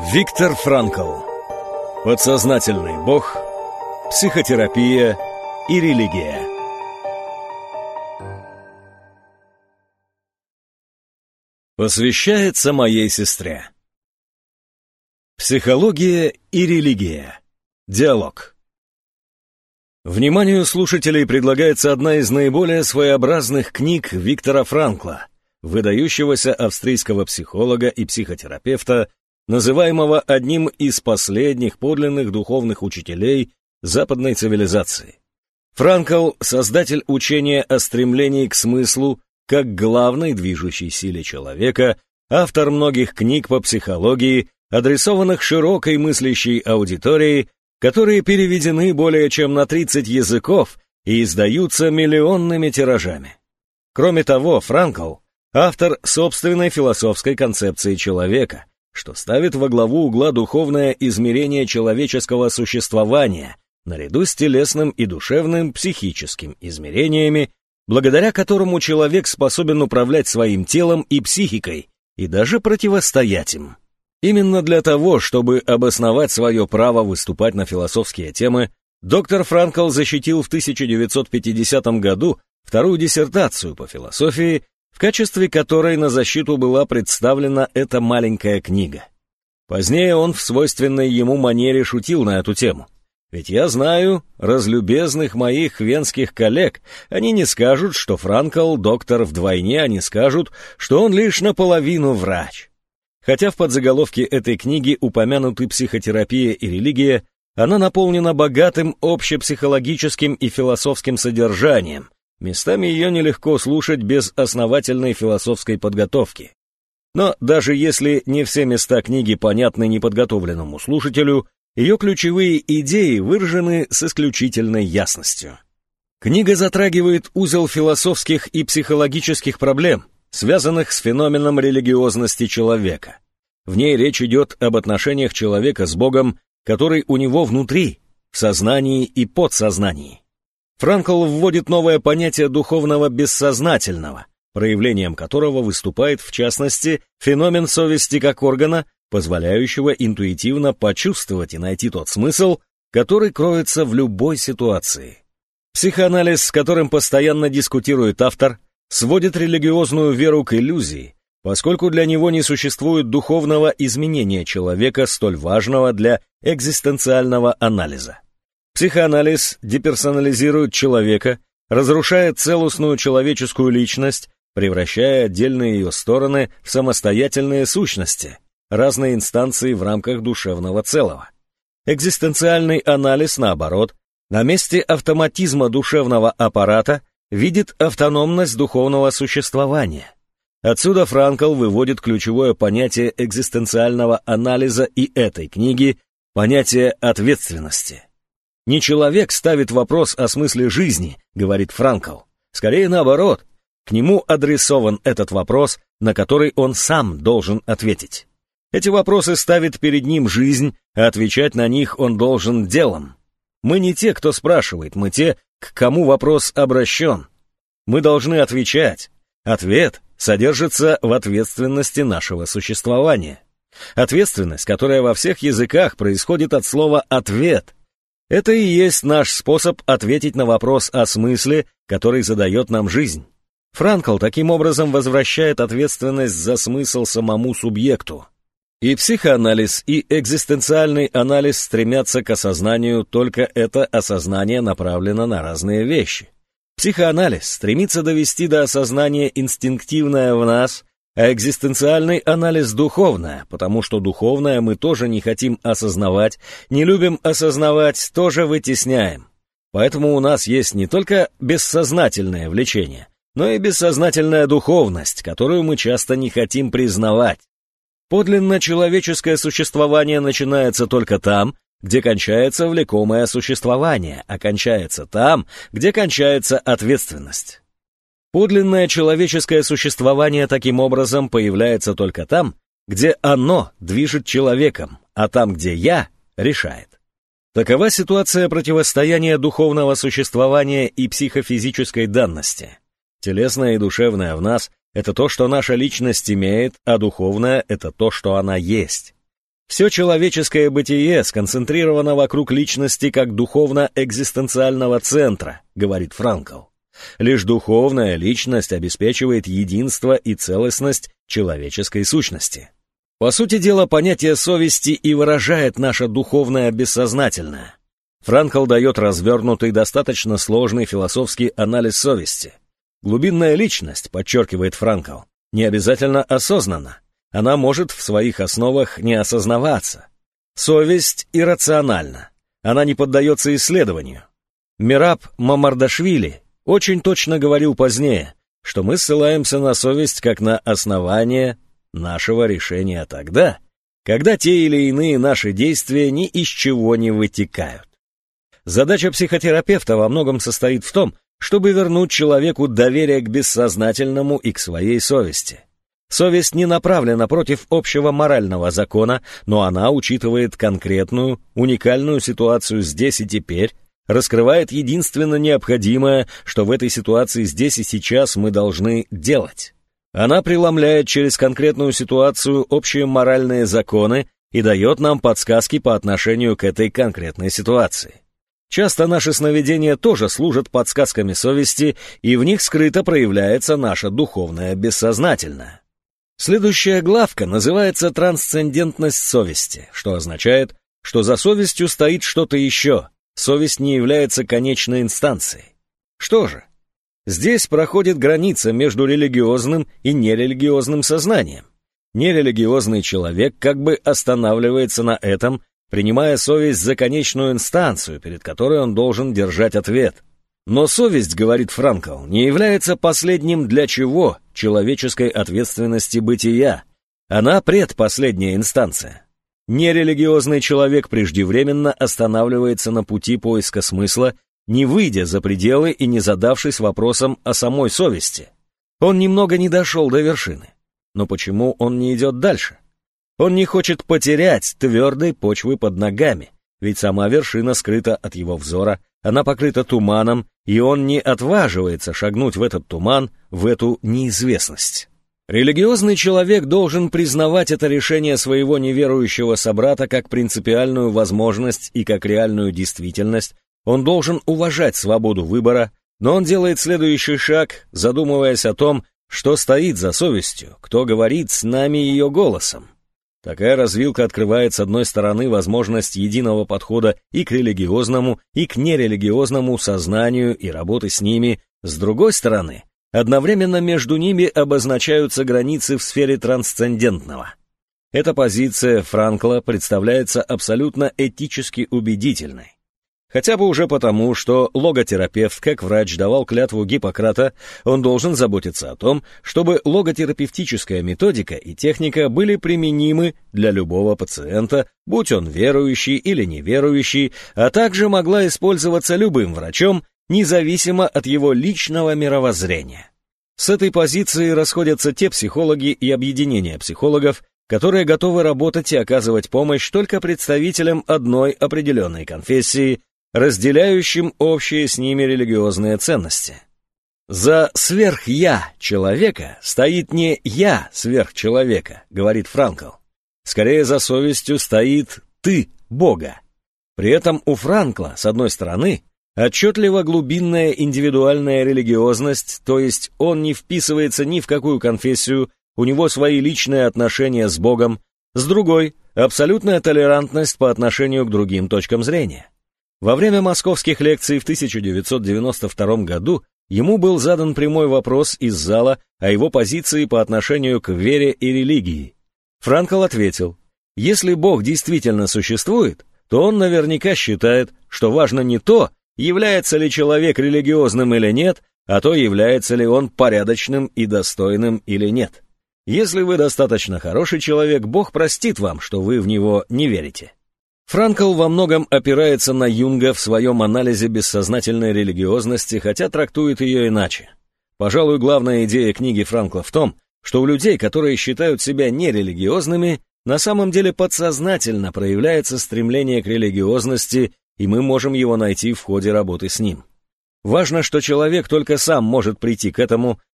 Виктор Франкл. Подсознательный Бог, психотерапия и религия. Посвящается моей сестре. Психология и религия. Диалог. Вниманию слушателей предлагается одна из наиболее своеобразных книг Виктора Франкла, выдающегося австрийского психолога и психотерапевта, называемого одним из последних подлинных духовных учителей западной цивилизации. Франкл – создатель учения о стремлении к смыслу как главной движущей силе человека, автор многих книг по психологии, адресованных широкой мыслящей аудитории, которые переведены более чем на 30 языков и издаются миллионными тиражами. Кроме того, Франкл – автор собственной философской концепции человека, что ставит во главу угла духовное измерение человеческого существования, наряду с телесным и душевным психическим измерениями, благодаря которому человек способен управлять своим телом и психикой и даже противостоять им. Именно для того, чтобы обосновать свое право выступать на философские темы, доктор Франкл защитил в 1950 году вторую диссертацию по философии, в качестве которой на защиту была представлена эта маленькая книга. Позднее он в свойственной ему манере шутил на эту тему. Ведь я знаю разлюбезных моих венских коллег, они не скажут, что Франкл доктор вдвойне, они скажут, что он лишь наполовину врач. Хотя в подзаголовке этой книги упомянуты психотерапия и религия, она наполнена богатым общепсихологическим и философским содержанием. Местами ее нелегко слушать без основательной философской подготовки. Но даже если не все места книги понятны неподготовленному слушателю, ее ключевые идеи выражены с исключительной ясностью. Книга затрагивает узел философских и психологических проблем, связанных с феноменом религиозности человека. В ней речь идет об отношениях человека с Богом, который у него внутри, в сознании и подсознании. Франкл вводит новое понятие духовного бессознательного, проявлением которого выступает, в частности, феномен совести как органа, позволяющего интуитивно почувствовать и найти тот смысл, который кроется в любой ситуации. Психоанализ, с которым постоянно дискутирует автор, сводит религиозную веру к иллюзии, поскольку для него не существует духовного изменения человека, столь важного для экзистенциального анализа. Психоанализ деперсонализирует человека, разрушает целостную человеческую личность, превращая отдельные ее стороны в самостоятельные сущности, разные инстанции в рамках душевного целого. Экзистенциальный анализ, наоборот, на месте автоматизма душевного аппарата видит автономность духовного существования. Отсюда Франкл выводит ключевое понятие экзистенциального анализа и этой книги – понятие ответственности. Не человек ставит вопрос о смысле жизни, говорит Франкл. Скорее наоборот, к нему адресован этот вопрос, на который он сам должен ответить. Эти вопросы ставит перед ним жизнь, а отвечать на них он должен делом. Мы не те, кто спрашивает, мы те, к кому вопрос обращен. Мы должны отвечать. Ответ содержится в ответственности нашего существования. Ответственность, которая во всех языках происходит от слова «ответ». Это и есть наш способ ответить на вопрос о смысле, который задает нам жизнь. Франкл таким образом возвращает ответственность за смысл самому субъекту. И психоанализ, и экзистенциальный анализ стремятся к осознанию, только это осознание направлено на разные вещи. Психоанализ стремится довести до осознания инстинктивное в нас, а экзистенциальный анализ духовное, потому что духовное мы тоже не хотим осознавать, не любим осознавать, тоже вытесняем. Поэтому у нас есть не только бессознательное влечение, но и бессознательная духовность, которую мы часто не хотим признавать. Подлинно человеческое существование начинается только там, где кончается влекомое существование, а кончается там, где кончается ответственность. Подлинное человеческое существование таким образом появляется только там, где оно движет человеком, а там, где «я» решает. Такова ситуация противостояния духовного существования и психофизической данности. Телесное и душевное в нас – это то, что наша личность имеет, а духовное – это то, что она есть. Все человеческое бытие сконцентрировано вокруг личности как духовно-экзистенциального центра, говорит Франкл. Лишь духовная личность обеспечивает единство и целостность человеческой сущности. По сути дела, понятие совести и выражает наше духовное бессознательное. Франкл дает развернутый, достаточно сложный философский анализ совести. Глубинная личность, подчеркивает Франкл, не обязательно осознанна. Она может в своих основах не осознаваться. Совесть иррациональна. Она не поддается исследованию. Мераб Мамардашвили очень точно говорил позднее, что мы ссылаемся на совесть как на основание нашего решения тогда, когда те или иные наши действия ни из чего не вытекают. Задача психотерапевта во многом состоит в том, чтобы вернуть человеку доверие к бессознательному и к своей совести. Совесть не направлена против общего морального закона, но она учитывает конкретную, уникальную ситуацию здесь и теперь, раскрывает единственно необходимое, что в этой ситуации здесь и сейчас мы должны делать. Она преломляет через конкретную ситуацию общие моральные законы и дает нам подсказки по отношению к этой конкретной ситуации. Часто наши сновидения тоже служат подсказками совести, и в них скрыто проявляется наше духовное бессознательное. Следующая главка называется «Трансцендентность совести», что означает, что за совестью стоит что-то еще. Совесть не является конечной инстанцией. Что же? Здесь проходит граница между религиозным и нерелигиозным сознанием. Нерелигиозный человек как бы останавливается на этом, принимая совесть за конечную инстанцию, перед которой он должен держать ответ. Но совесть, говорит Франкл, не является последним для чего человеческой ответственности бытия. Она предпоследняя инстанция. Нерелигиозный человек преждевременно останавливается на пути поиска смысла, не выйдя за пределы и не задавшись вопросом о самой совести. Он немного не дошел до вершины. Но почему он не идет дальше? Он не хочет потерять твердой почвы под ногами, ведь сама вершина скрыта от его взора, она покрыта туманом, и он не отваживается шагнуть в этот туман, в эту неизвестность. Религиозный человек должен признавать это решение своего неверующего собрата как принципиальную возможность и как реальную действительность. Он должен уважать свободу выбора, но он делает следующий шаг, задумываясь о том, что стоит за совестью, кто говорит с нами ее голосом. Такая развилка открывает с одной стороны возможность единого подхода и к религиозному, и к нерелигиозному сознанию и работы с ними, с другой стороны, одновременно между ними обозначаются границы в сфере трансцендентного. Эта позиция Франкла представляется абсолютно этически убедительной. Хотя бы уже потому, что логотерапевт, как врач, давал клятву Гиппократа, он должен заботиться о том, чтобы логотерапевтическая методика и техника были применимы для любого пациента, будь он верующий или неверующий, а также могла использоваться любым врачом, независимо от его личного мировоззрения. С этой позиции расходятся те психологи и объединения психологов, которые готовы работать и оказывать помощь только представителям одной определенной конфессии, разделяющим общие с ними религиозные ценности. За сверх-я человека стоит не я сверхчеловека, говорит Франкл. Скорее за совестью стоит ты, Бога. При этом у Франкла, с одной стороны, отчетливо глубинная индивидуальная религиозность, то есть он не вписывается ни в какую конфессию, у него свои личные отношения с Богом, с другой – абсолютная толерантность по отношению к другим точкам зрения. Во время московских лекций в 1992 году ему был задан прямой вопрос из зала о его позиции по отношению к вере и религии. Франкл ответил: если Бог действительно существует, то он наверняка считает, что важно не то, является ли человек религиозным или нет, а то, является ли он порядочным и достойным или нет. Если вы достаточно хороший человек, Бог простит вам, что вы в него не верите. Франкл во многом опирается на Юнга в своем анализе бессознательной религиозности, хотя трактует ее иначе. Пожалуй, главная идея книги Франкла в том, что у людей, которые считают себя нерелигиозными, на самом деле подсознательно проявляется стремление к религиозности, и мы можем его найти в ходе работы с ним. Важно, что человек только сам может прийти к этому,